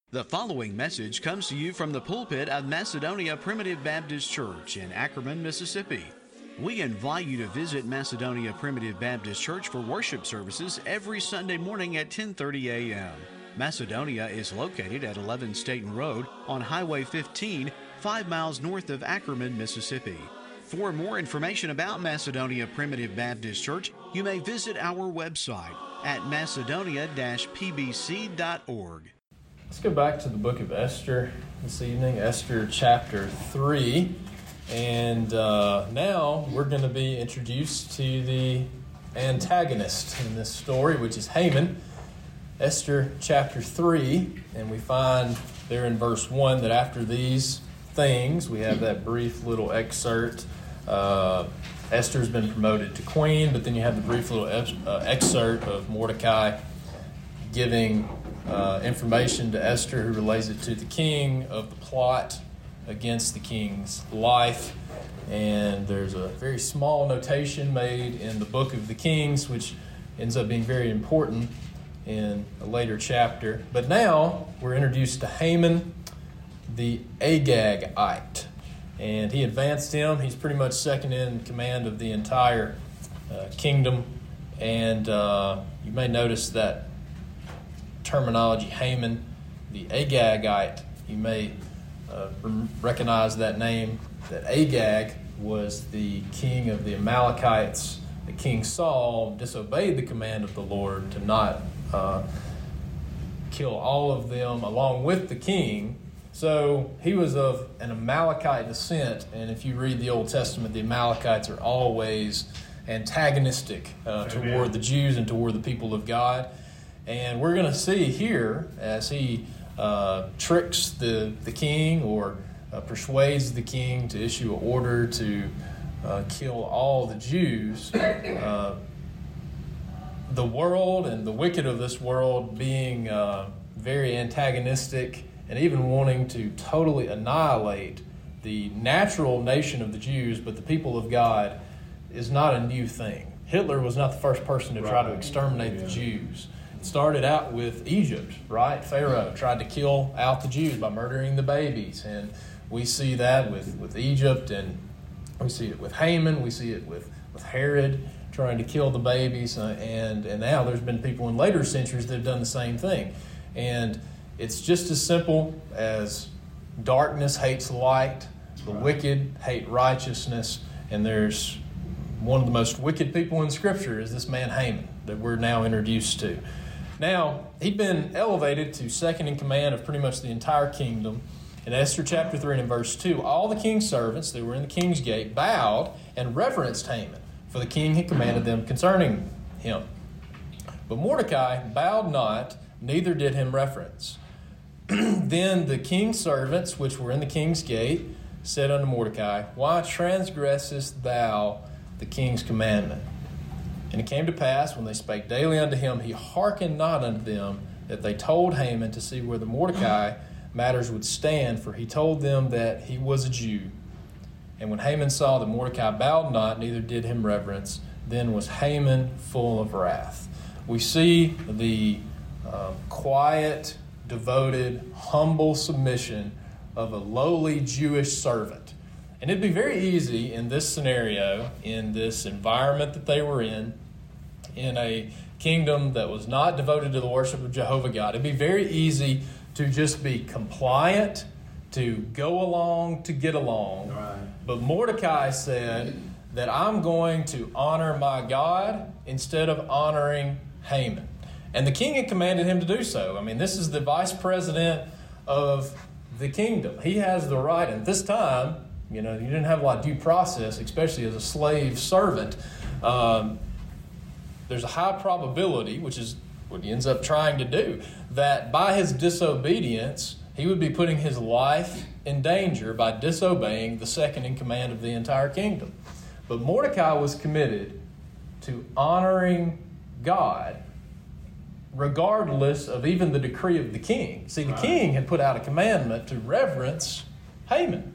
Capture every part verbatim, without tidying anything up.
The following message comes to you from the pulpit of Macedonia Primitive Baptist Church in Ackerman, Mississippi. We invite you to visit Macedonia Primitive Baptist Church for worship services every Sunday morning at ten thirty a.m. Macedonia is located at eleven Staten Road on Highway fifteen, five miles north of Ackerman, Mississippi. For more information about Macedonia Primitive Baptist Church, you may visit our website at macedonia dash p b c dot org. Let's go back to the book of Esther this evening, Esther chapter three. And uh, now we're going to be introduced to the antagonist in this story, which is Haman. Esther chapter three, and we find there in verse one that after these things, we have that brief little excerpt. Uh, Esther's been promoted to queen, but then you have the brief little ex- uh, excerpt of Mordecai giving Uh, information to Esther, who relays it to the king of the plot against the king's life. And there's a very small notation made in the book of the Kings, which ends up being very important in a later chapter. But now we're introduced to Haman, the Agagite. And he advanced him. He's pretty much second in command of the entire uh, kingdom. And uh, you may notice that terminology, Haman, the Agagite. You may uh, recognize that name, that Agag was the king of the Amalekites. The king Saul disobeyed the command of the Lord to not uh, kill all of them along with the king. So he was of an Amalekite descent, and if you read the Old Testament, the Amalekites are always antagonistic uh, toward the Jews and toward the people of God. And we're going to see here, as he uh, tricks the, the king or uh, persuades the king to issue an order to uh, kill all the Jews, uh, the world and the wicked of this world being uh, very antagonistic and even wanting to totally annihilate the natural nation of the Jews, but the people of God, is not a new thing. Hitler was not the first person to try to exterminate yeah. the Jews. It started out with Egypt, right? Pharaoh tried to kill out the Jews by murdering the babies. And we see that with, with Egypt, and we see it with Haman, we see it with, with Herod trying to kill the babies. Uh, and, and now there's been people in later centuries that have done the same thing. And it's just as simple as darkness hates light, the right. wicked hate righteousness, and there's one of the most wicked people in Scripture is this man Haman that we're now introduced to. Now, he'd been elevated to second in command of pretty much the entire kingdom. In Esther chapter three and verse two, all the king's servants that were in the king's gate bowed and reverenced Haman, for the king had commanded them concerning him. But Mordecai bowed not, neither did him reverence. Then the king's servants, which were in the king's gate, said unto Mordecai, Why transgressest thou the king's commandment? And it came to pass, when they spake daily unto him, he hearkened not unto them, that they told Haman to see whether Mordecai matters would stand, for he told them that he was a Jew. And when Haman saw that Mordecai bowed not, neither did him reverence, then was Haman full of wrath. We see the uh, quiet, devoted, humble submission of a lowly Jewish servant. And it'd be very easy in this scenario, in this environment that they were in, in a kingdom that was not devoted to the worship of Jehovah God, it'd be very easy to just be compliant, to go along to get along. Right. But Mordecai said that I'm going to honor my God instead of honoring Haman. And the king had commanded him to do so. I mean, this is the vice president of the kingdom. He has the right, and at this time, you know, you didn't have a lot of due process, especially as a slave servant. Um, there's a high probability, which is what he ends up trying to do, that by his disobedience, he would be putting his life in danger by disobeying the second in command of the entire kingdom. But Mordecai was committed to honoring God regardless of even the decree of the king. See, the right. king had put out a commandment to reverence Haman.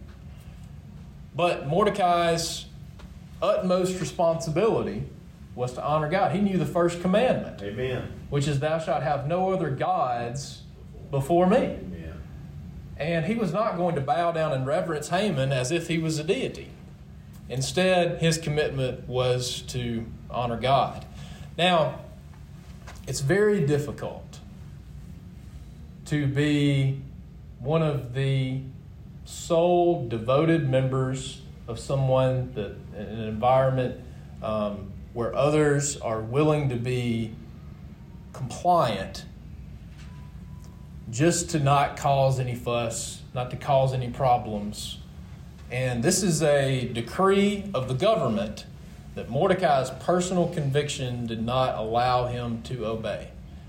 But Mordecai's utmost responsibility was to honor God. He knew the first commandment. Amen. Which is, thou shalt have no other gods before me. Amen. And he was not going to bow down and reverence Haman as if he was a deity. Instead, his commitment was to honor God. Now, it's very difficult to be one of the sole devoted members of someone that in an environment um, where others are willing to be compliant, just to not cause any fuss, not to cause any problems. And this is a decree of the government that Mordecai's personal conviction did not allow him to obey.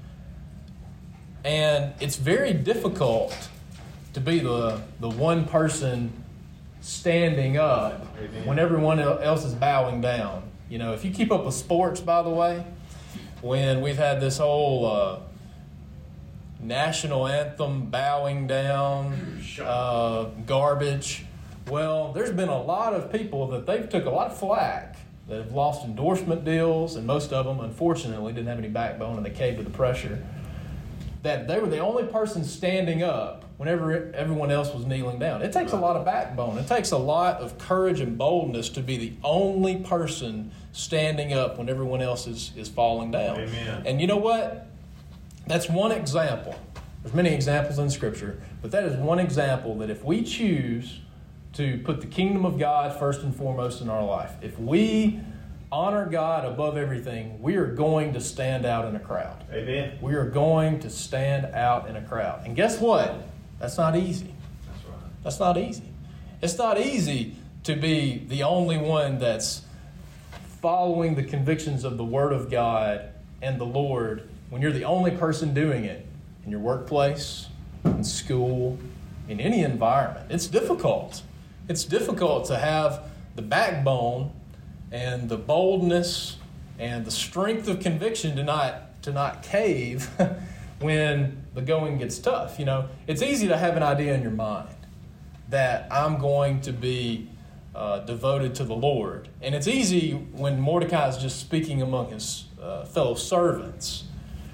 And it's very difficult to be the, the one person standing up Amen. When everyone else is bowing down. You know, if you keep up with sports, by the way, when we've had this whole uh, national anthem bowing down uh, garbage, well, there's been a lot of people that they've took a lot of flack that have lost endorsement deals, and most of them, unfortunately, didn't have any backbone and they caved to the pressure, that they were the only person standing up whenever everyone else was kneeling down. It takes a lot of backbone. It takes a lot of courage and boldness to be the only person standing up when everyone else is, is falling down. Amen. And you know what? That's one example. There's many examples in Scripture, but that is one example that if we choose to put the kingdom of God first and foremost in our life, if we honor God above everything, we are going to stand out in a crowd. Amen. We are going to stand out in a crowd. And guess what? That's not easy. That's right. That's not easy. It's not easy to be the only one that's following the convictions of the Word of God and the Lord when you're the only person doing it in your workplace, in school, in any environment. It's difficult. It's difficult to have the backbone and the boldness and the strength of conviction to not to not cave when the going gets tough. You know, it's easy to have an idea in your mind that I'm going to be uh, devoted to the Lord. And it's easy when Mordecai is just speaking among his uh, fellow servants.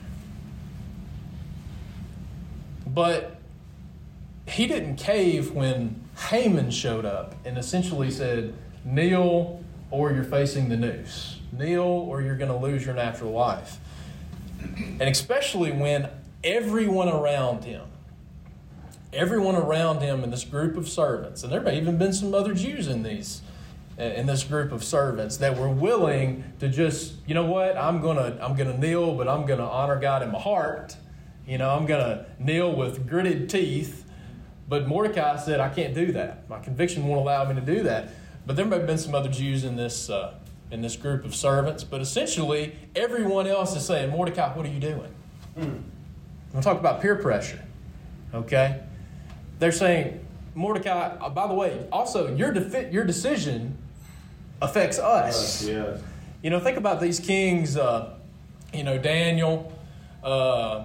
But he didn't cave when Haman showed up and essentially said, kneel or you're facing the noose. Kneel or you're going to lose your natural life. And especially when everyone around him, everyone around him in this group of servants, and there may even been some other Jews in these, in this group of servants that were willing to just, you know what, I'm gonna, I'm gonna kneel, but I'm gonna honor God in my heart. You know, I'm gonna kneel with gritted teeth. But Mordecai said, I can't do that. My conviction won't allow me to do that. But there may have been some other Jews in this uh, in this group of servants. But essentially, everyone else is saying, Mordecai, what are you doing? Mm. I'm going to talk about peer pressure. Okay? They're saying, Mordecai, uh, by the way, also, your defi- your decision affects us. Yes, yes. You know, think about these kings, uh, you know, Daniel, uh,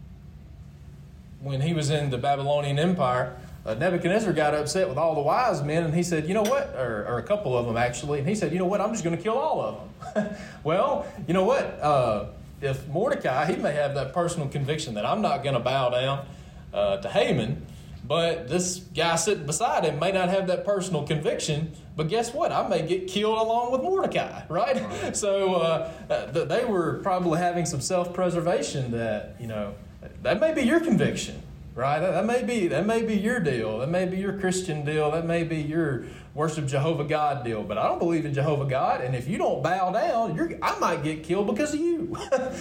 when he was in the Babylonian Empire, uh, Nebuchadnezzar got upset with all the wise men, and he said, you know what, or, or a couple of them actually, and he said, you know what, I'm just going to kill all of them. Well, you know what, uh, if Mordecai, he may have that personal conviction that I'm not going to bow down uh, to Haman, but this guy sitting beside him may not have that personal conviction, but guess what, I may get killed along with Mordecai, right? right. So uh, th- they were probably having some self-preservation that, you know, that may be your conviction, right? That, that may be that may be your deal. That may be your Christian deal. That may be your worship Jehovah God deal. But I don't believe in Jehovah God, and if you don't bow down, you're, I might get killed because of you.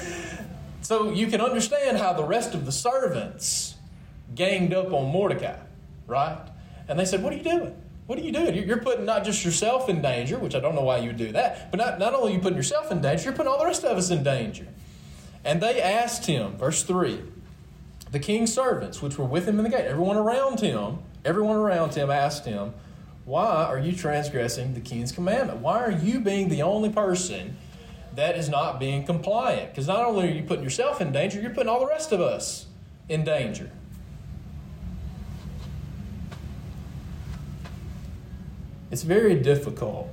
So you can understand how the rest of the servants ganged up on Mordecai, right? And they said, what are you doing? What are you doing? You're putting not just yourself in danger, which I don't know why you would do that, but not, not only are you putting yourself in danger, you're putting all the rest of us in danger. And they asked him, verse three, the king's servants, which were with him in the gate, everyone around him, everyone around him asked him, why are you transgressing the king's commandment? Why are you being the only person that is not being compliant? Because not only are you putting yourself in danger, you're putting all the rest of us in danger. It's very difficult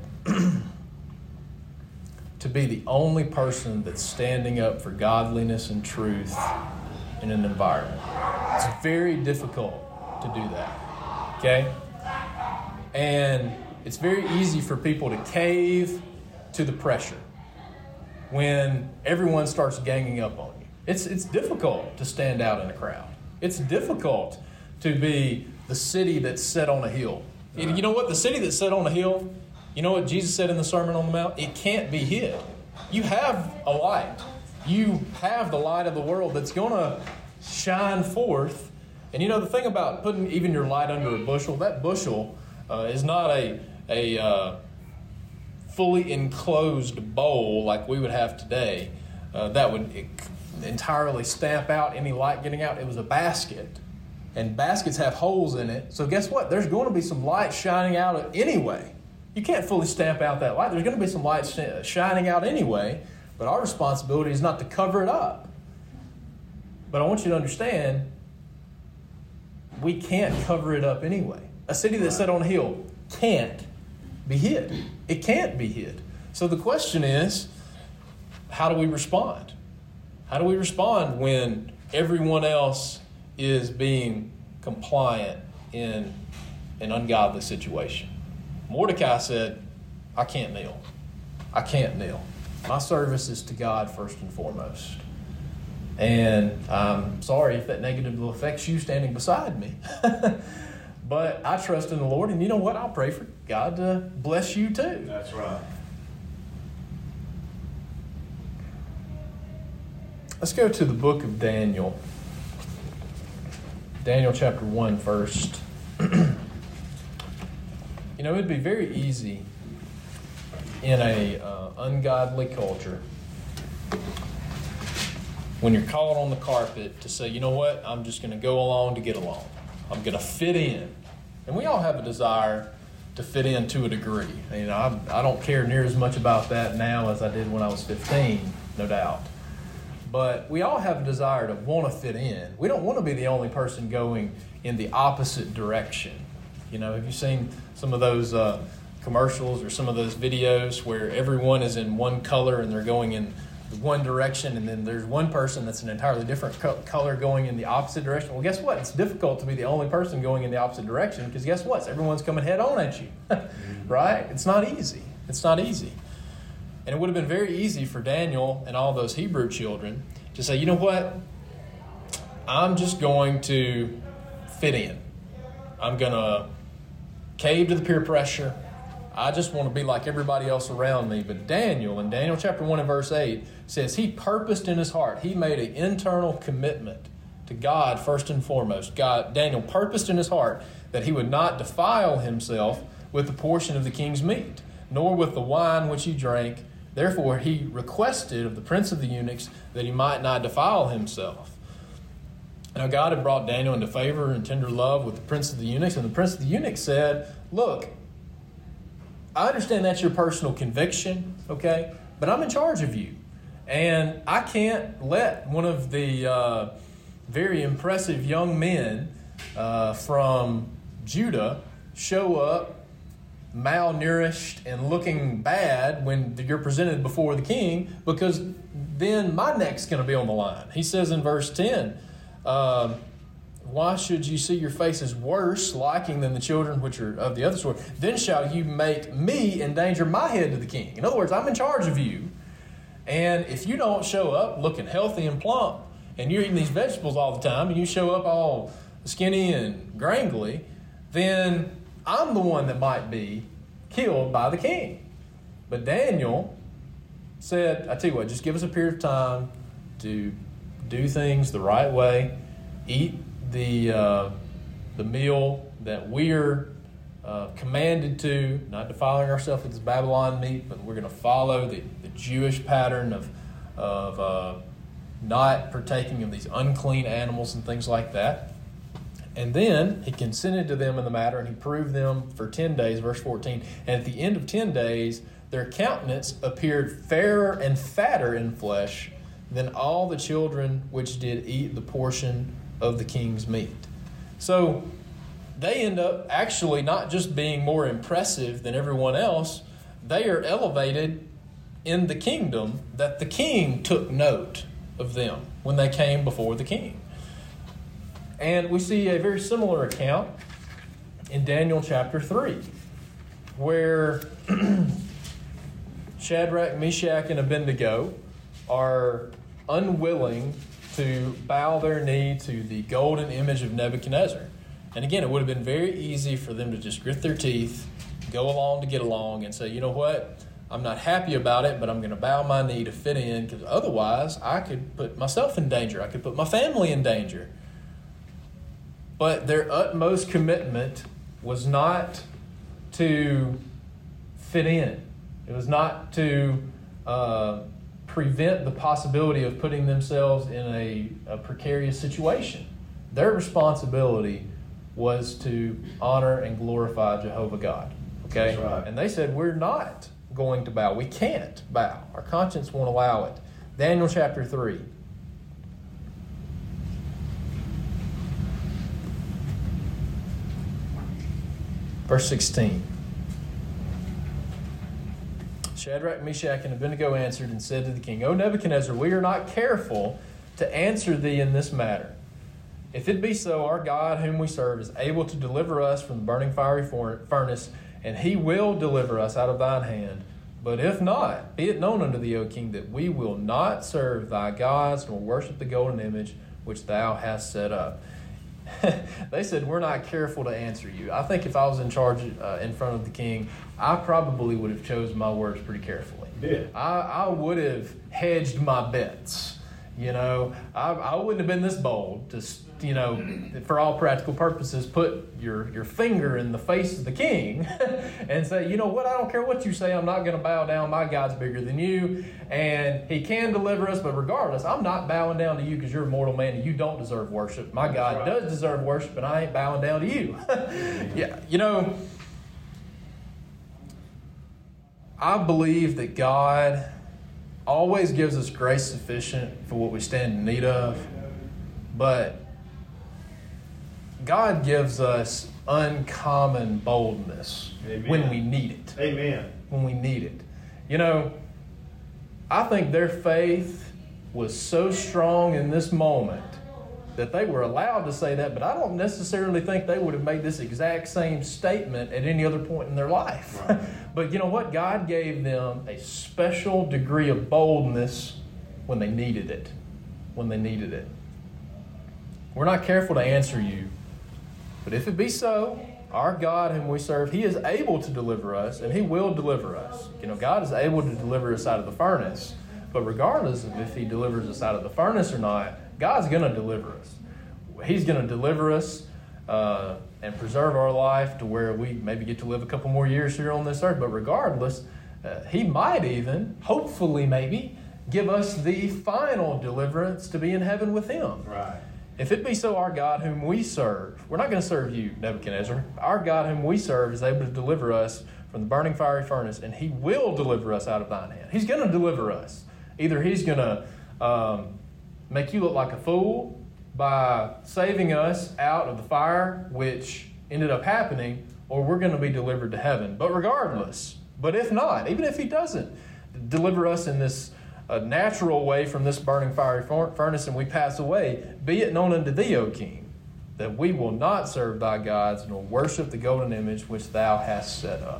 to be the only person that's standing up for godliness and truth in an environment. It's very difficult to to do that. Okay? And it's very easy for people to cave to the pressure when everyone starts ganging up on you. It's, it's difficult to stand out in a crowd. It's difficult to be the city that's set on a hill. You know what? The city that's set on a hill, you know what Jesus said in the Sermon on the Mount? It can't be hid. You have a light. You have the light of the world that's going to shine forth. And you know, the thing about putting even your light under a bushel, that bushel uh, is not a, a uh, fully enclosed bowl like we would have today uh, that would entirely stamp out any light getting out. It was a basket. And baskets have holes in it. So guess what? There's going to be some light shining out anyway. You can't fully stamp out that light. There's going to be some light sh- shining out anyway. But our responsibility is not to cover it up. But I want you to understand, we can't cover it up anyway. A city that's set on a hill can't be hid. It can't be hid. So the question is, how do we respond? How do we respond when everyone else is being compliant in an ungodly situation? Mordecai said, I can't kneel. I can't kneel. My service is to God first and foremost. And I'm sorry if that negatively affects you standing beside me. But I trust in the Lord, and you know what? I'll pray for God to bless you too. That's right. Let's go to the book of Daniel. Daniel chapter one first. You know, it'd be very easy in a uh, ungodly culture when you're caught on the carpet to say, you know what, I'm just going to go along to get along. I'm going to fit in. And we all have a desire to fit in to a degree. You know, I, I don't care near as much about that now as I did when I was fifteen, no doubt. But we all have a desire to want to fit in. We don't want to be the only person going in the opposite direction. You know, have you seen some of those uh, commercials or some of those videos where everyone is in one color and they're going in one direction, and then there's one person that's an entirely different co- color going in the opposite direction? Well, guess what? It's difficult to be the only person going in the opposite direction because guess what? Everyone's coming head on at you, right? It's not easy. It's not easy. And it would have been very easy for Daniel and all those Hebrew children to say, you know what? I'm just going to fit in. I'm going to cave to the peer pressure. I just want to be like everybody else around me. But Daniel, in Daniel chapter one and verse eight, says he purposed in his heart. He made an internal commitment to God first and foremost. God, Daniel purposed in his heart that he would not defile himself with the portion of the king's meat, nor with the wine which he drank. Therefore he requested of the prince of the eunuchs that he might not defile himself. Now God had brought Daniel into favor and tender love with the prince of the eunuchs, and the prince of the eunuchs said, look, I understand that's your personal conviction, okay, but I'm in charge of you. And I can't let one of the uh, very impressive young men uh, from Judah show up malnourished and looking bad when you're presented before the king, because then my neck's going to be on the line. He says in verse ten, uh, why should you see your faces worse liking than the children which are of the other sort? Then shall you make me endanger my head to the king. In other words, I'm in charge of you. And if you don't show up looking healthy and plump, and you're eating these vegetables all the time, and you show up all skinny and grangly, then I'm the one that might be killed by the king. But Daniel said, I tell you what, just give us a period of time to do things the right way, eat the uh, the meal that we're uh, commanded to, not defiling ourselves with this Babylon meat, but we're going to follow the, the Jewish pattern of, of uh, not partaking of these unclean animals and things like that. And then he consented to them in the matter, and he proved them for ten days, verse fourteen. And at the end of ten days, their countenance appeared fairer and fatter in flesh than all the children which did eat the portion of the king's meat. So they end up actually not just being more impressive than everyone else, they are elevated in the kingdom that the king took note of them when they came before the king. And we see a very similar account in Daniel chapter three, where Shadrach, Meshach, and Abednego are unwilling to bow their knee to the golden image of Nebuchadnezzar. And again, it would have been very easy for them to just grit their teeth, go along to get along, and say, you know what, I'm not happy about it, but I'm going to bow my knee to fit in, because otherwise I could put myself in danger. I could put my family in danger. But their utmost commitment was not to fit in. It was not to uh, prevent the possibility of putting themselves in a, a precarious situation. Their responsibility was to honor and glorify Jehovah God. Okay? That's right. And they said, we're not going to bow. We can't bow. Our conscience won't allow it. Daniel chapter three. Verse sixteen. Shadrach, Meshach, and Abednego answered and said to the king, O Nebuchadnezzar, we are not careful to answer thee in this matter. If it be so, our God whom we serve is able to deliver us from the burning fiery furnace, and he will deliver us out of thine hand. But if not, be it known unto thee, O king, that we will not serve thy gods, nor worship the golden image which thou hast set up. They said, we're not careful to answer you. I think if I was in charge uh, in front of the king, I probably would have chosen my words pretty carefully. Yeah. I, I would have hedged my bets. You know, I, I wouldn't have been this bold to, you know, for all practical purposes, put your, your finger in the face of the king and say, you know what, I don't care what you say, I'm not going to bow down. My God's bigger than you, and he can deliver us, but regardless, I'm not bowing down to you because you're a mortal man and you don't deserve worship. My God right. does deserve worship, and I ain't bowing down to you. Yeah, you know, I believe that God always gives us grace sufficient for what we stand in need of, but God gives us uncommon boldness Amen. When we need it. Amen. When we need it. You know, I think their faith was so strong in this moment that they were allowed to say that, but I don't necessarily think they would have made this exact same statement at any other point in their life. Right. But you know what? God gave them a special degree of boldness when they needed it. When they needed it. We're not careful to answer you, but if it be so, our God whom we serve, he is able to deliver us, and he will deliver us. You know, God is able to deliver us out of the furnace, but regardless of if he delivers us out of the furnace or not, God's going to deliver us. He's going to deliver us uh, and preserve our life to where we maybe get to live a couple more years here on this earth. But regardless, uh, he might even, hopefully maybe, give us the final deliverance to be in heaven with him. Right. If it be so, our God whom we serve, we're not going to serve you, Nebuchadnezzar. Our God whom we serve is able to deliver us from the burning fiery furnace, and he will deliver us out of thine hand. He's going to deliver us. Either he's going to um, make you look like a fool by saving us out of the fire, which ended up happening, or we're going to be delivered to heaven. But regardless, but if not, even if he doesn't deliver us in this uh, natural way from this burning fiery furnace and we pass away, be it known unto thee, O king, that we will not serve thy gods nor worship the golden image which thou hast set up.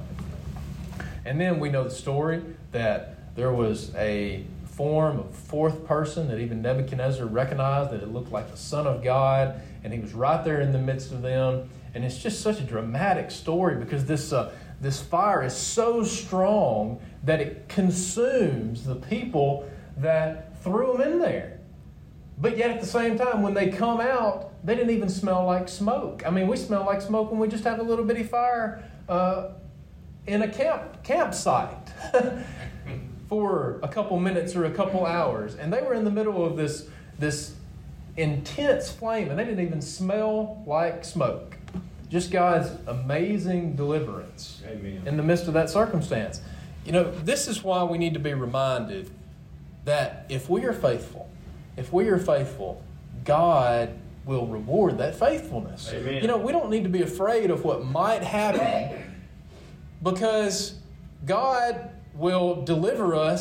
And then we know the story that there was a form of fourth person that even Nebuchadnezzar recognized, that it looked like the Son of God, and he was right there in the midst of them. And it's just such a dramatic story because this uh, this fire is so strong that it consumes the people that threw them in there. But yet at the same time, when they come out, they didn't even smell like smoke. I mean, we smell like smoke when we just have a little bitty fire uh, in a camp campsite. For a couple minutes or a couple hours. And they were in the middle of this, this intense flame, and they didn't even smell like smoke. Just God's amazing deliverance. Amen. In the midst of that circumstance. You know, this is why we need to be reminded that if we are faithful, if we are faithful, God will reward that faithfulness. Amen. You know, we don't need to be afraid of what might happen because God will deliver us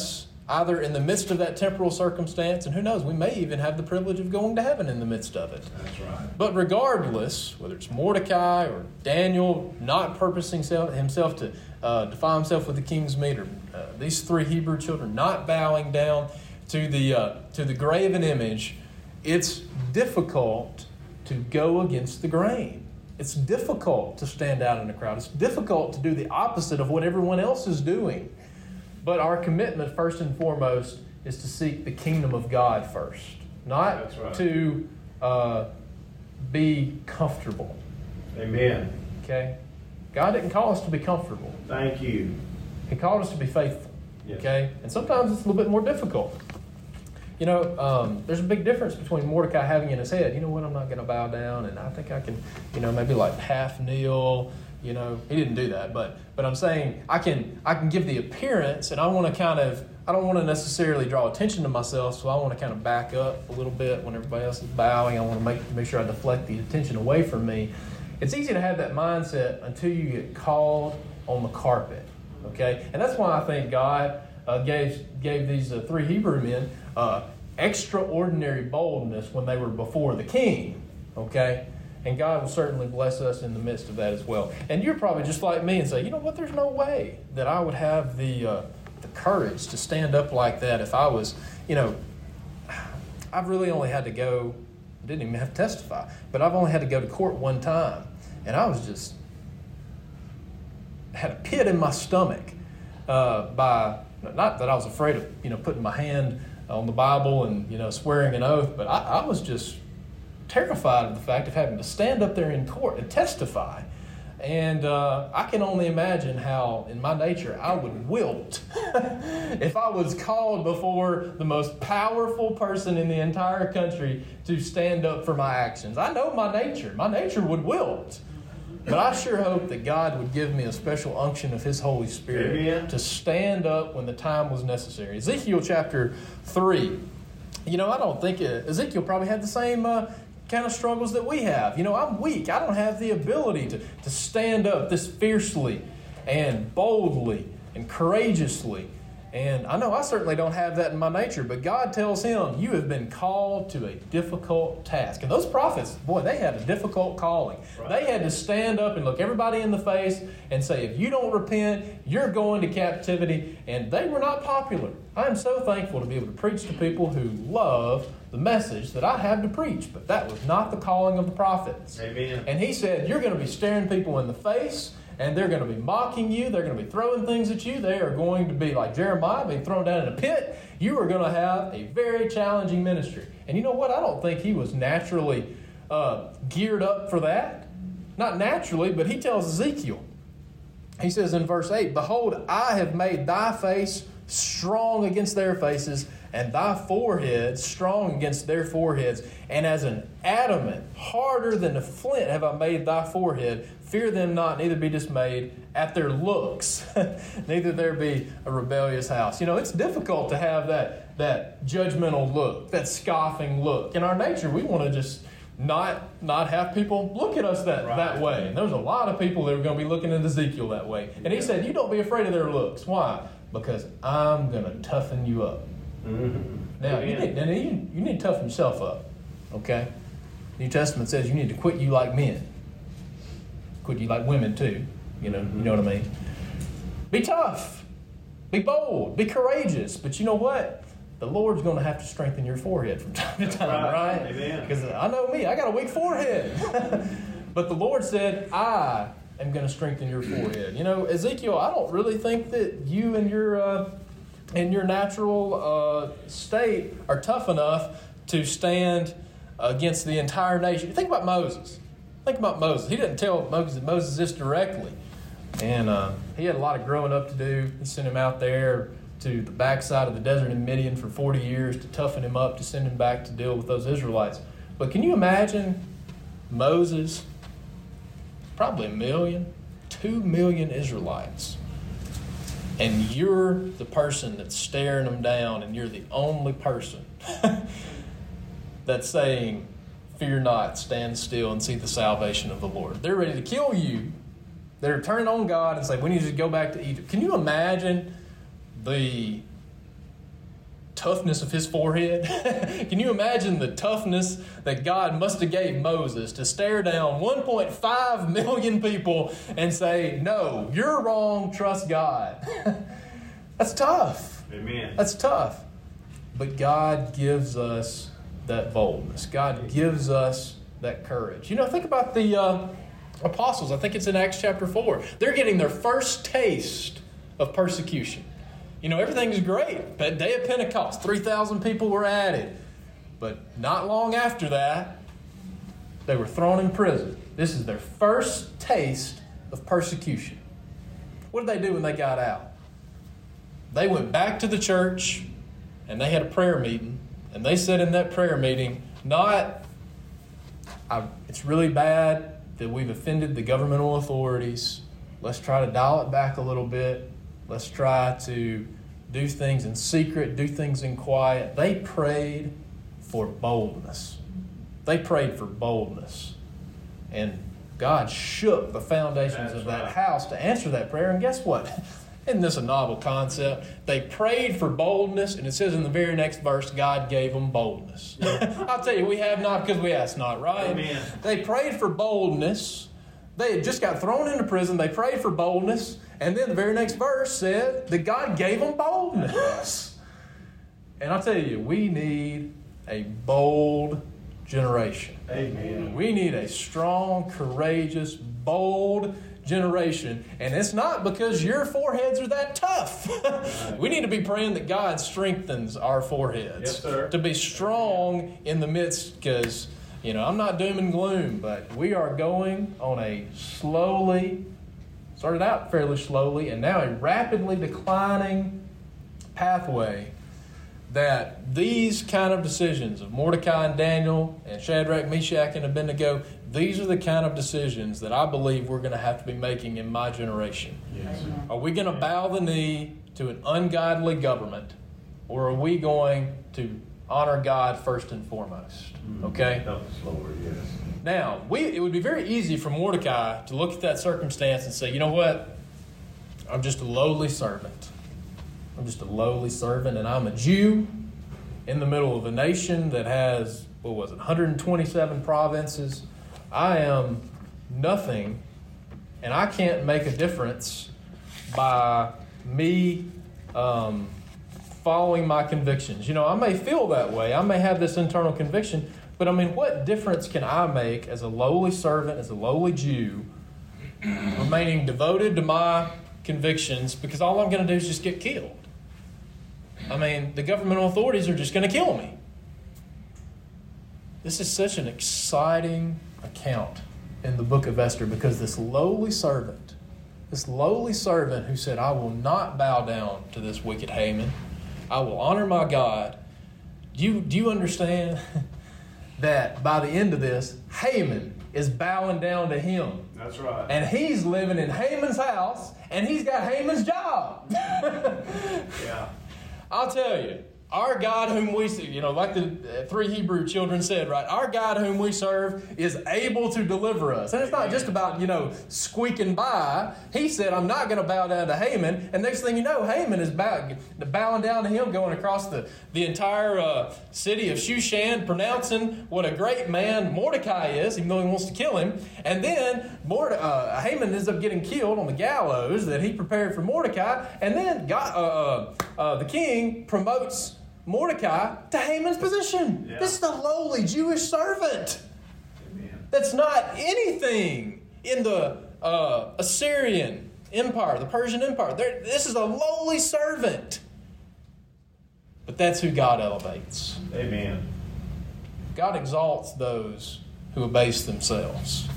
either in the midst of that temporal circumstance, and who knows, we may even have the privilege of going to heaven in the midst of it. That's right. But regardless, whether it's Mordecai or Daniel not purposing himself to uh, defile himself with the king's meat, or uh, these three Hebrew children not bowing down to the uh, to the graven image, it's difficult to go against the grain. It's difficult to stand out in a crowd. It's difficult to do the opposite of what everyone else is doing. But our commitment, first and foremost, is to seek the kingdom of God first, not That's right. to uh, be comfortable. Amen. Okay? God didn't call us to be comfortable. Thank you. He called us to be faithful. Yes. Okay? And sometimes it's a little bit more difficult. You know, um, there's a big difference between Mordecai having in his head, you know what, I'm not going to bow down, and I think I can, you know, maybe like half kneel. You know, he didn't do that, but but I'm saying I can I can give the appearance, and I want to kind of, I don't want to necessarily draw attention to myself, so I want to kind of back up a little bit when everybody else is bowing. I want to make make sure I deflect the attention away from me. It's easy to have that mindset until you get called on the carpet, okay? And that's why I think God uh, gave gave these uh, three Hebrew men uh, extraordinary boldness when they were before the king, okay? And God will certainly bless us in the midst of that as well. And you're probably just like me and say, you know what, there's no way that I would have the uh, the courage to stand up like that if I was, you know, I've really only had to go, I didn't even have to testify, but I've only had to go to court one time. And I was just, had a pit in my stomach uh, by, not that I was afraid of, you know, putting my hand on the Bible and, you know, swearing an oath, but I, I was just terrified of the fact of having to stand up there in court and testify. And uh, I can only imagine how, in my nature, I would wilt if I was called before the most powerful person in the entire country to stand up for my actions. I know my nature. My nature would wilt. But I sure hope that God would give me a special unction of His Holy Spirit Amen. to stand up when the time was necessary. Ezekiel chapter three. You know, I don't think it, Ezekiel probably had the same uh, kind of struggles that we have. You know, I'm weak. I don't have the ability to, to stand up this fiercely and boldly and courageously. And I know I certainly don't have that in my nature, but God tells him, you have been called to a difficult task. And those prophets, boy, they had a difficult calling. Right. They had to stand up and look everybody in the face and say, if you don't repent, you're going to captivity. And they were not popular. I am so thankful to be able to preach to people who love the message that I have to preach. But that was not the calling of the prophets. Amen. And he said, you're going to be staring people in the face, and they're going to be mocking you. They're going to be throwing things at you. They are going to be like Jeremiah, being thrown down in a pit. You are going to have a very challenging ministry. And you know what? I don't think he was naturally uh, geared up for that. Not naturally, but he tells Ezekiel. He says in verse eight, behold, I have made thy face strong against their faces, and thy forehead strong against their foreheads. And as an adamant, harder than a flint, have I made thy forehead. Fear them not, neither be dismayed at their looks, neither there be a rebellious house. You know, it's difficult to have that, that judgmental look, that scoffing look. In our nature, we want to just not not have people look at us that, Right. that way. And there's a lot of people that are going to be looking at Ezekiel that way. And he said, you don't be afraid of their looks. Why? Because I'm going to toughen you up. Mm-hmm. Now, you need, now you, you need to toughen yourself up, okay? New Testament says you need to quit you like men. Quit you like women too, you know, you know what I mean? Be tough. Be bold. Be courageous. But you know what? The Lord's going to have to strengthen your forehead from time to time, Right. right? Amen. Because I know me, I got a weak forehead. But the Lord said, I am going to strengthen your forehead. You know, Ezekiel, I don't really think that you and your uh, in your natural uh, state are tough enough to stand against the entire nation. Think about Moses. Think about Moses. He didn't tell Moses, Moses this directly. And uh, he had a lot of growing up to do. He sent him out there to the backside of the desert in Midian for forty years to toughen him up, to send him back to deal with those Israelites. But can you imagine Moses, probably a million, two million Israelites, and you're the person that's staring them down, and you're the only person that's saying, fear not, stand still and see the salvation of the Lord. They're ready to kill you. They're turning on God and say, we need to go back to Egypt. Can you imagine the toughness of his forehead? Can you imagine the toughness that God must have gave Moses to stare down one point five million people and say, no, you're wrong, trust God? That's tough. Amen. That's tough. But God gives us that boldness. God gives us that courage. You know, think about the uh, apostles. I think it's in Acts chapter four. They're getting their first taste of persecution. You know, everything's great. That day of Pentecost, three thousand people were added. But not long after that, they were thrown in prison. This is their first taste of persecution. What did they do when they got out? They went back to the church and they had a prayer meeting. And they said in that prayer meeting, not, I, it's really bad that we've offended the governmental authorities. Let's try to dial it back a little bit. Let's try to do things in secret, do things in quiet. They prayed for boldness. They prayed for boldness. And God shook the foundations That's of that right. house to answer that prayer. And guess what? Isn't this a novel concept? They prayed for boldness, and it says in the very next verse, God gave them boldness. I'll tell you, we have not because we ask not, right? Amen. They prayed for boldness. They had just got thrown into prison. They prayed for boldness. And then the very next verse said that God gave them boldness. And I'll tell you, we need a bold generation. Amen. We need a strong, courageous, bold generation. And it's not because your foreheads are that tough. We need to be praying that God strengthens our foreheads. Yes, sir. To be strong in the midst, because, you know, I'm not doom and gloom, but we are going on a slowly, started out fairly slowly, and now a rapidly declining pathway that these kind of decisions of Mordecai and Daniel and Shadrach, Meshach, and Abednego, these are the kind of decisions that I believe we're going to have to be making in my generation. Yes. Are we going to bow the knee to an ungodly government, or are we going to honor God first and foremost? Okay? Help us, Lord, yes. Now, we, it would be very easy for Mordecai to look at that circumstance and say, you know what? I'm just a lowly servant. I'm just a lowly servant, and I'm a Jew in the middle of a nation that has, what was it, one hundred twenty-seven provinces. I am nothing, and I can't make a difference by me um, following my convictions. You know, I may feel that way. I may have this internal conviction, but I mean, what difference can I make as a lowly servant, as a lowly Jew, remaining devoted to my convictions, because all I'm going to do is just get killed? I mean, the governmental authorities are just going to kill me. This is such an exciting account in the book of Esther, because this lowly servant, this lowly servant who said, I will not bow down to this wicked Haman. I will honor my God. Do you, do you understand that by the end of this, Haman is bowing down to him? That's right. And he's living in Haman's house, and he's got Haman's job. Yeah. I'll tell you, our God whom we serve, you know, like the three Hebrew children said, right? Our God whom we serve is able to deliver us. And it's not just about, you know, squeaking by. He said, I'm not going to bow down to Haman. And next thing you know, Haman is bow, bowing down to him, going across the, the entire uh, city of Shushan, pronouncing what a great man Mordecai is, even though he wants to kill him. And then Morde- uh, Haman ends up getting killed on the gallows that he prepared for Mordecai. And then God, uh, uh, the king promotes Mordecai to Haman's position. Yeah. This is the lowly Jewish servant. Amen. That's not anything in the uh, Assyrian Empire, the Persian Empire. They're, this is a lowly servant. But that's who God elevates. Amen. God exalts those who abase themselves.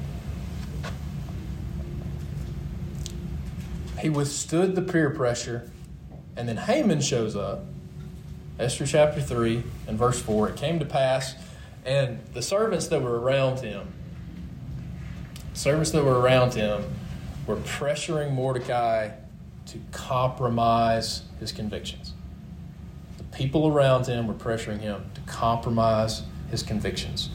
He withstood the peer pressure, and then Haman shows up. Esther chapter three and verse four, it came to pass, and the servants that were around him, servants that were around him were pressuring Mordecai to compromise his convictions. The people around him were pressuring him to compromise his convictions.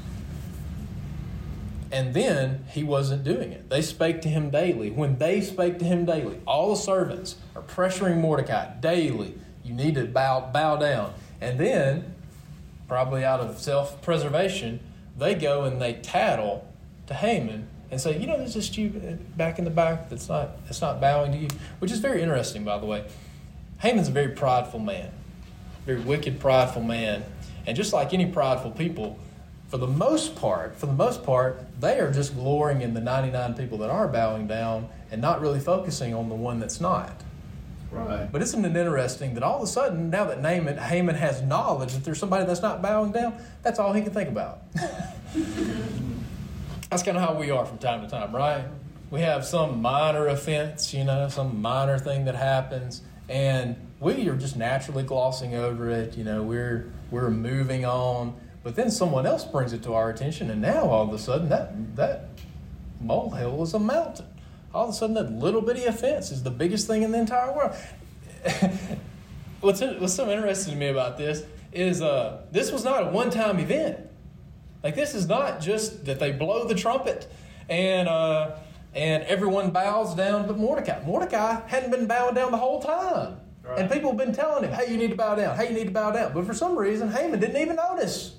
And then he wasn't doing it. They spake to him daily. When they spake to him daily, all the servants are pressuring Mordecai daily You need to bow bow down. And then, probably out of self-preservation, they go and they tattle to Haman and say, you know, there's this Jew back in the back that's not that's not bowing to you, which is very interesting, by the way. Haman's a very prideful man, very wicked, prideful man. And just like any prideful people, for the most part, for the most part, they are just glorying in the ninety-nine people that are bowing down and not really focusing on the one that's not. Right. But isn't it interesting that all of a sudden, now that Haman, Haman has knowledge that there's somebody that's not bowing down, that's all he can think about. That's kind of how we are from time to time, right? We have some minor offense, you know, some minor thing that happens, and we are just naturally glossing over it. You know, we're we're moving on. But then someone else brings it to our attention, and now all of a sudden that that molehill is a mountain. All of a sudden that little bitty offense is the biggest thing in the entire world. what's what's so interesting to me about this is uh, this was not a one-time event. Like, this is not just that they blow the trumpet and uh, and everyone bows down but Mordecai. Mordecai hadn't been bowing down the whole time. Right. And people have been telling him, hey, you need to bow down. Hey, you need to bow down. But for some reason, Haman didn't even notice.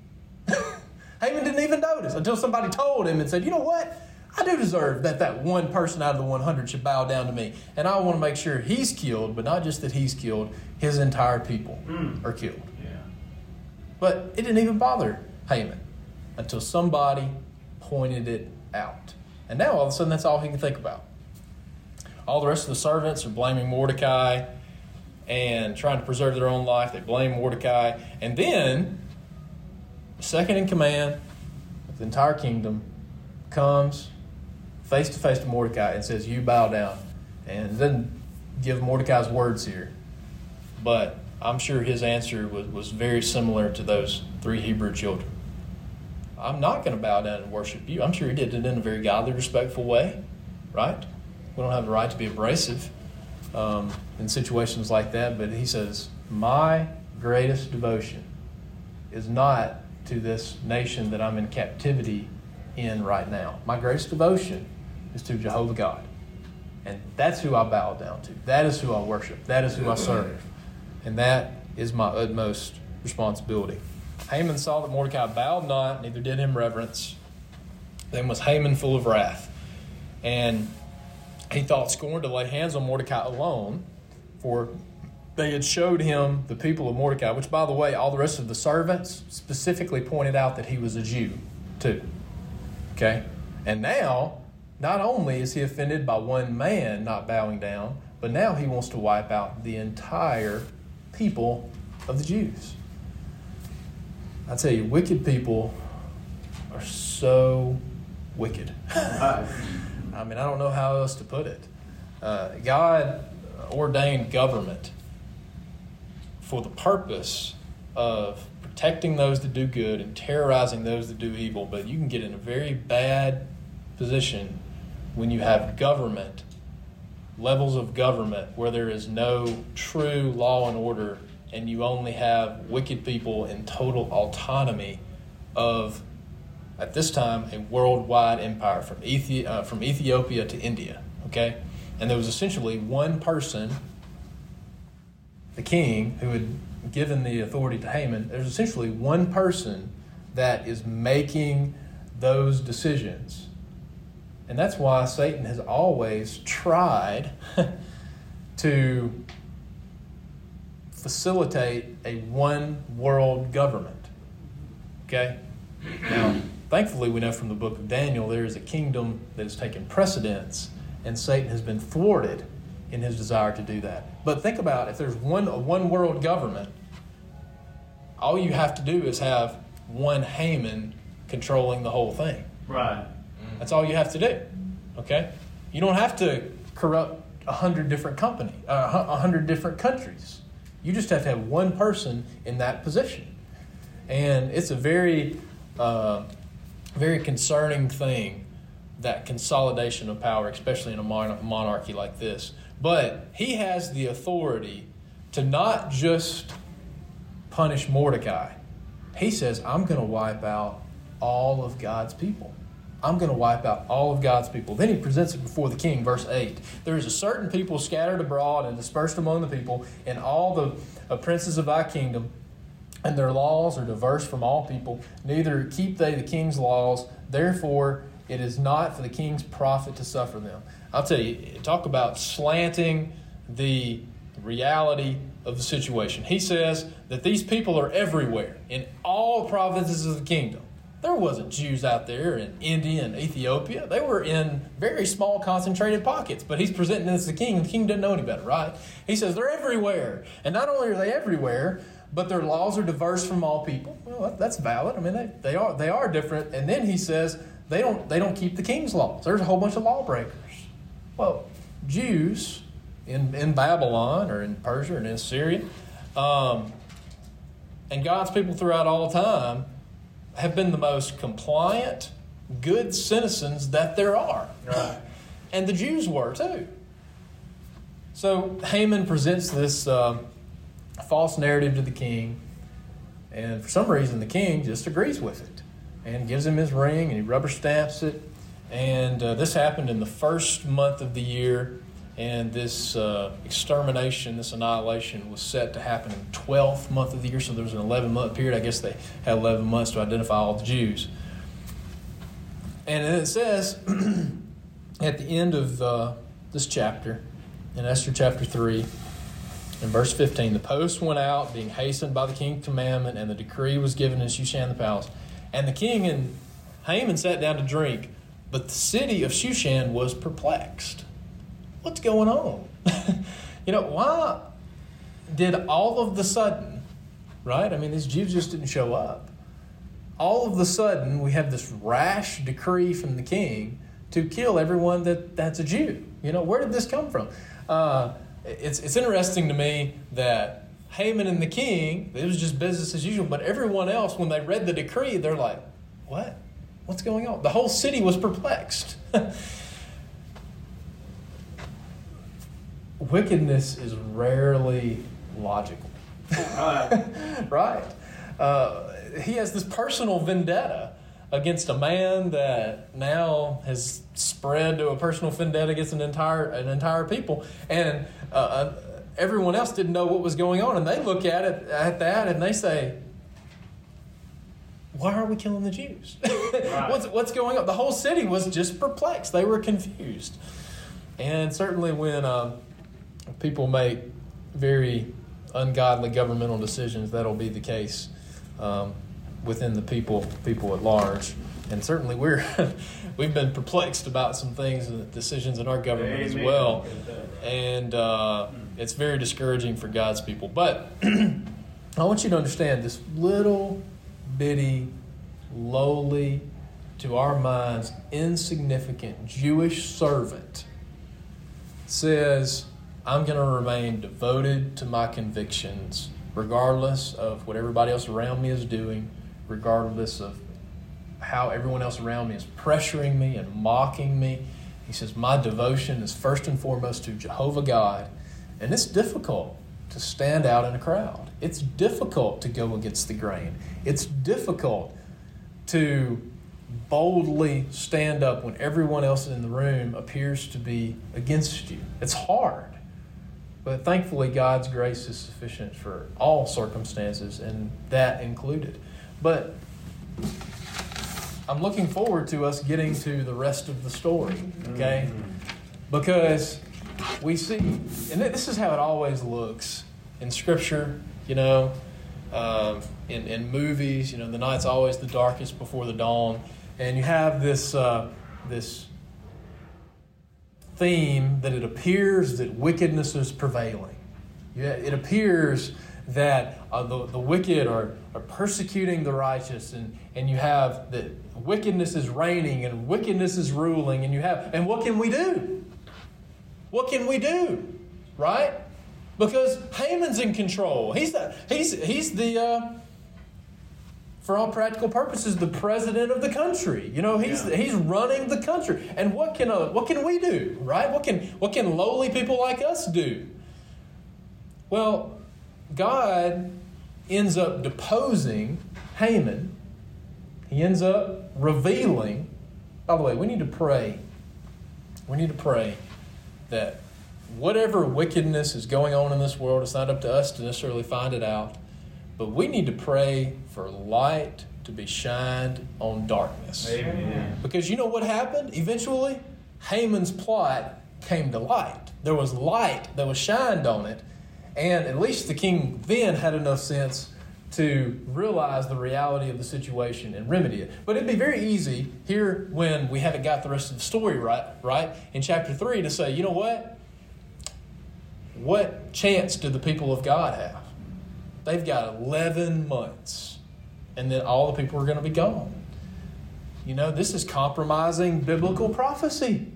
Haman didn't even notice until somebody told him and said, you know what? I do deserve that that one person out of the one hundred should bow down to me. And I want to make sure he's killed, but not just that he's killed, his entire people mm. are killed. Yeah. But it didn't even bother Haman until somebody pointed it out. And now all of a sudden that's all he can think about. All the rest of the servants are blaming Mordecai and trying to preserve their own life. They blame Mordecai. And then the second in command of the entire kingdom comes face to face to Mordecai and says, you bow down. And doesn't give Mordecai's words here. But I'm sure his answer was, was very similar to those three Hebrew children. I'm not going to bow down and worship you. I'm sure he did it in a very godly, respectful way, right? We don't have the right to be abrasive um, in situations like that. But he says, my greatest devotion is not to this nation that I'm in captivity in right now. My greatest devotion is to Jehovah God. And that's who I bow down to. That is who I worship. That is who I serve. And that is my utmost responsibility. Haman saw that Mordecai bowed not, neither did him reverence. Then was Haman full of wrath. And he thought scorn to lay hands on Mordecai alone, for they had showed him the people of Mordecai, which, by the way, all the rest of the servants specifically pointed out that he was a Jew, too. Okay? And now, not only is he offended by one man not bowing down, but now he wants to wipe out the entire people of the Jews. I tell you, wicked people are so wicked. I mean, I don't know how else to put it. Uh, God ordained government for the purpose of protecting those that do good and terrorizing those that do evil. But you can get in a very bad position when you have government, levels of government, where there is no true law and order, and you only have wicked people in total autonomy of, at this time, a worldwide empire from Ethi- uh, from Ethiopia to India, okay? And there was essentially one person, the king, who had given the authority to Haman. There's essentially one person that is making those decisions. And that's why Satan has always tried to facilitate a one world government. Okay? Now, thankfully, we know from the book of Daniel there is a kingdom that has taken precedence, and Satan has been thwarted in his desire to do that. But think about, if there's one a one world government, all you have to do is have one Haman controlling the whole thing. Right. That's all you have to do. Okay? You don't have to corrupt a hundred different company, uh, a hundred different countries. You just have to have one person in that position. And it's a very, uh, very concerning thing, that consolidation of power, especially in a mon- monarchy like this. But he has the authority to not just punish Mordecai. He says, I'm going to wipe out all of God's people. I'm going to wipe out all of God's people. Then he presents it before the king, verse eight. There is a certain people scattered abroad and dispersed among the people in all the uh, princes of thy kingdom, and their laws are diverse from all people. Neither keep they the king's laws. Therefore, it is not for the king's profit to suffer them. I'll tell you, talk about slanting the reality of the situation. He says that these people are everywhere in all provinces of the kingdom. There wasn't Jews out there in India and Ethiopia. They were in very small concentrated pockets. But he's presenting this to the king, and the king doesn't know any better, right? He says they're everywhere. And not only are they everywhere, but their laws are diverse from all people. Well, that's valid. I mean, they, they are they are different. And then he says they don't they don't keep the king's laws. There's a whole bunch of lawbreakers. Well, Jews in, in Babylon or in Persia and in Syria, um, and God's people throughout all time have been the most compliant, good citizens that there are. Right. And the Jews were too. So Haman presents this uh, false narrative to the king, and for some reason the king just agrees with it and gives him his ring, and he rubber stamps it. And uh, this happened in the first month of the year, and this uh, extermination, this annihilation was set to happen in the twelfth month of the year, so there was an eleven-month period. I guess they had eleven months to identify all the Jews. And then it says at the end of uh, this chapter, in Esther chapter three, in verse fifteen, the post went out, being hastened by the king's commandment, and the decree was given in Shushan the palace. And the king and Haman sat down to drink, but the city of Shushan was perplexed. What's going on? You know, why did all of the sudden, right? I mean, these Jews just didn't show up. All of the sudden, we have this rash decree from the king to kill everyone that, that's a Jew. You know, where did this come from? Uh, it's, it's interesting to me that Haman and the king, it was just business as usual, but everyone else, when they read the decree, they're like, what? What's going on? The whole city was perplexed. Wickedness is rarely logical. Right. Right? Uh, he has this personal vendetta against a man that now has spread to a personal vendetta against an entire an entire people. And uh, uh, everyone else didn't know what was going on. And they look at it at that and they say, why are we killing the Jews? Right. what's, what's going on? The whole city was just perplexed. They were confused. And certainly when uh, people make very ungodly governmental decisions, that'll be the case um, within the people people at large. And certainly we're we've been perplexed about some things and decisions in our government Amen. as well. And uh, it's very discouraging for God's people. But I want you to understand this little bitty, lowly, to our minds, insignificant Jewish servant says, I'm going to remain devoted to my convictions, regardless of what everybody else around me is doing, regardless of how everyone else around me is pressuring me and mocking me. He says, my devotion is first and foremost to Jehovah God. And it's difficult to stand out in a crowd. It's difficult to go against the grain. It's difficult to boldly stand up when everyone else in the room appears to be against you. It's hard. But thankfully, God's grace is sufficient for all circumstances, and that included. But I'm looking forward to us getting to the rest of the story, okay? Because we see, and this is how it always looks in Scripture, you know, uh, in, in movies, you know, the night's always the darkest before the dawn. And you have this uh, this theme that it appears that wickedness is prevailing. Yeah, it appears that uh, the, the wicked are, are persecuting the righteous, and, and you have that wickedness is reigning and wickedness is ruling, and you have, and what can we do? What can we do? Right? Because Haman's in control. He's the, he's, he's the uh, for all practical purposes, the president of the country. You know, he's yeah. he's running the country. And what can uh, what can we do, right? What can what can lowly people like us do? Well, God ends up deposing Haman. He ends up revealing By the way, we need to pray. We need to pray that whatever wickedness is going on in this world, it's not up to us to necessarily find it out, but we need to pray for light to be shined on darkness. Amen. Because you know what happened? Eventually, Haman's plot came to light. There was light that was shined on it, and at least the king then had enough sense to realize the reality of the situation and remedy it. But it'd be very easy here when we haven't got the rest of the story right, right, in chapter three to say, you know what? What chance do the people of God have? They've got eleven months, and then all the people are going to be gone. You know, this is compromising biblical prophecy.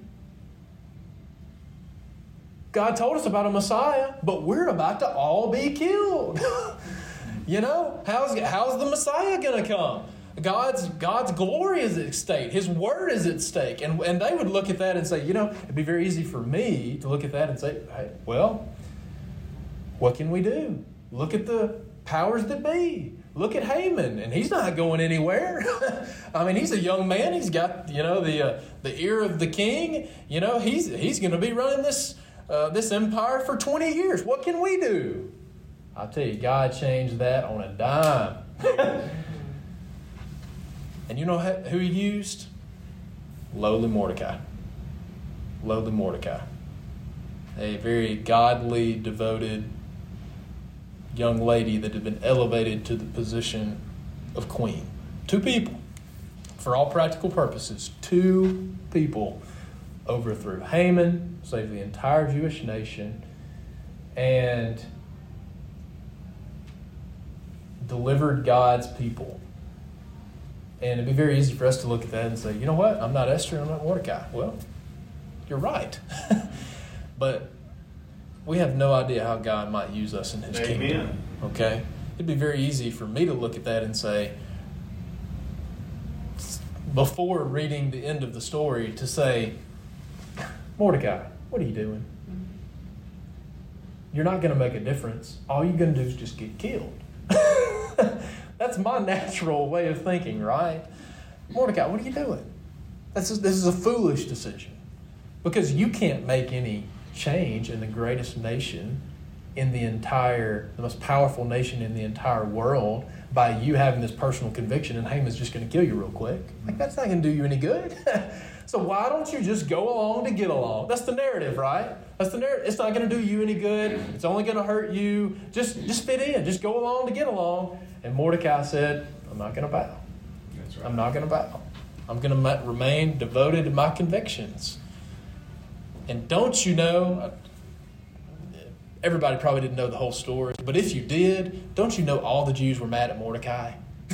God told us about a Messiah, but we're about to all be killed. You know, how's, how's the Messiah going to come? God's God's glory is at stake. His word is at stake. And, and they would look at that and say, you know, it'd be very easy for me to look at that and say, hey, well, what can we do? Look at the powers that be. Look at Haman, and he's not going anywhere. I mean, he's a young man. He's got, you know, the uh, the ear of the king. You know, he's he's going to be running this uh, this empire for twenty years. What can we do? I'll tell you, God changed that on a dime. And you know who he used? Lowly Mordecai. Lowly Mordecai. A very godly, devoted young lady that had been elevated to the position of queen. Two people, for all practical purposes, two people overthrew Haman, saved the entire Jewish nation, and delivered God's people. And it'd be very easy for us to look at that and say, you know what? I'm not Esther, I'm not Mordecai. Well, you're right. But we have no idea how God might use us in His Amen. kingdom. Okay? It'd be very easy for me to look at that and say, before reading the end of the story, to say, Mordecai, what are you doing? You're not going to make a difference. All you're going to do is just get killed. That's my natural way of thinking, right? Mordecai, what are you doing? This is, this is a foolish decision. Because you can't make any change in the greatest nation in the entire, the most powerful nation in the entire world by you having this personal conviction and Haman's just going to kill you real quick. Like, that's not going to do you any good. So why don't you just go along to get along? That's the narrative, right? That's the narrative. It's not going to do you any good. It's only going to hurt you. Just, just fit in. Just go along to get along. And Mordecai said, I'm not going to bow. That's right. I'm not going to bow. I'm going to remain devoted to my convictions. And don't you know, everybody probably didn't know the whole story, but if you did, don't you know all the Jews were mad at Mordecai?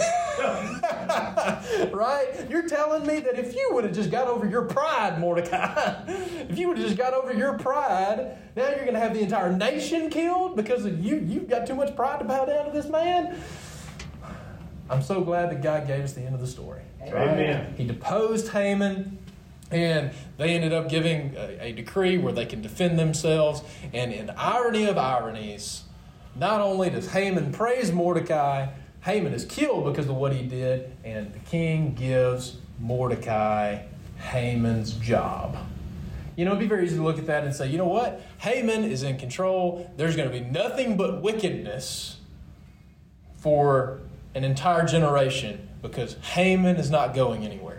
Right? You're telling me that if you would have just got over your pride, Mordecai, if you would have just got over your pride, now you're going to have the entire nation killed because of you, you've got too much pride to bow down to this man? I'm so glad that God gave us the end of the story. Right? Amen. He deposed Haman. And they ended up giving a, a decree where they can defend themselves. And in irony of ironies, not only does Haman praise Mordecai, Haman is killed because of what he did, and the king gives Mordecai Haman's job. You know, it'd be very easy to look at that and say, you know what? Haman is in control. There's going to be nothing but wickedness for an entire generation because Haman is not going anywhere.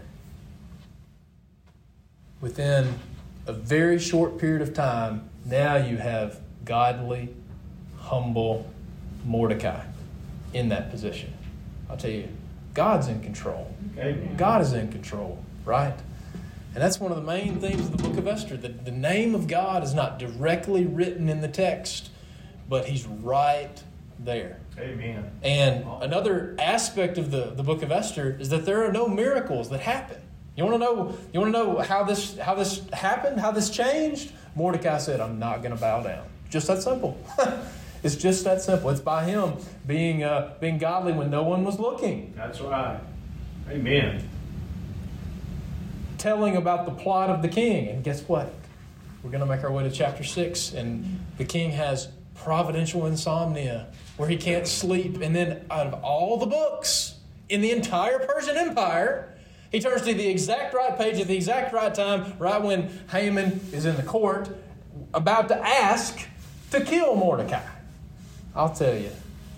Within a very short period of time, now you have godly, humble Mordecai in that position. I'll tell you, God's in control. Amen. God is in control, right? And that's one of the main things of the book of Esther. The, the name of God is not directly written in the text, but He's right there. Amen. And another aspect of the, the book of Esther is that there are no miracles that happen. You want to know? You want to know how this how this happened? How this changed? Mordecai said, "I'm not going to bow down." Just that simple. It's just that simple. It's by him being uh, being godly when no one was looking. That's right. Amen. Telling about the plot of the king, and guess what? We're going to make our way to chapter six, and the king has providential insomnia where he can't sleep, and then out of all the books in the entire Persian Empire, He turns to the exact right page at the exact right time, right when Haman is in the court, about to ask to kill Mordecai. I'll tell you,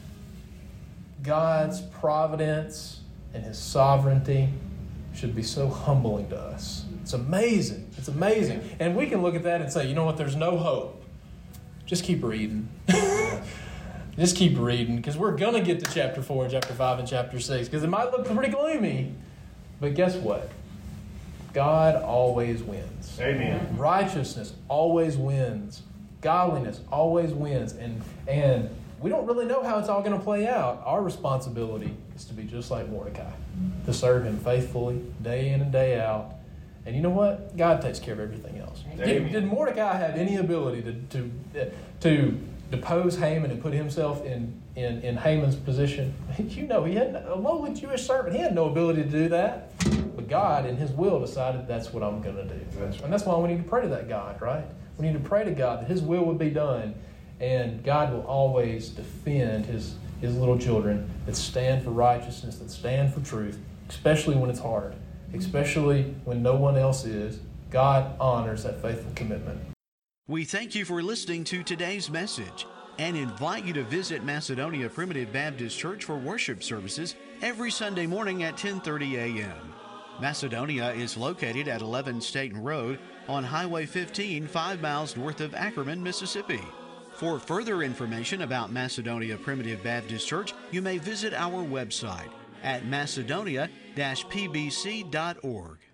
God's providence and His sovereignty should be so humbling to us. It's amazing. It's amazing. And we can look at that and say, you know what, there's no hope. Just keep reading. Just keep reading, because we're going to get to chapter four, chapter five, and chapter six, because it might look pretty gloomy. But guess what? God always wins. Amen. Righteousness always wins. Godliness always wins. And, and we don't really know how it's all going to play out. Our responsibility is to be just like Mordecai, to serve him faithfully day in and day out. And you know what? God takes care of everything else. Did, did Mordecai have any ability to, to, to depose Haman and put himself in, in, in Haman's position? You know, he had a lowly Jewish servant. He had no ability to do that. But God, in His will, decided that's what I'm going to do. That's right. And that's why we need to pray to that God, right? We need to pray to God that His will would be done. And God will always defend His, His little children that stand for righteousness, that stand for truth, especially when it's hard, especially when no one else is. God honors that faithful commitment. We thank you for listening to today's message and invite you to visit Macedonia Primitive Baptist Church for worship services every Sunday morning at ten thirty a.m. Macedonia is located at eleven Staten Road on Highway fifteen, five miles north of Ackerman, Mississippi. For further information about Macedonia Primitive Baptist Church, you may visit our website at macedonia dash p b c dot org.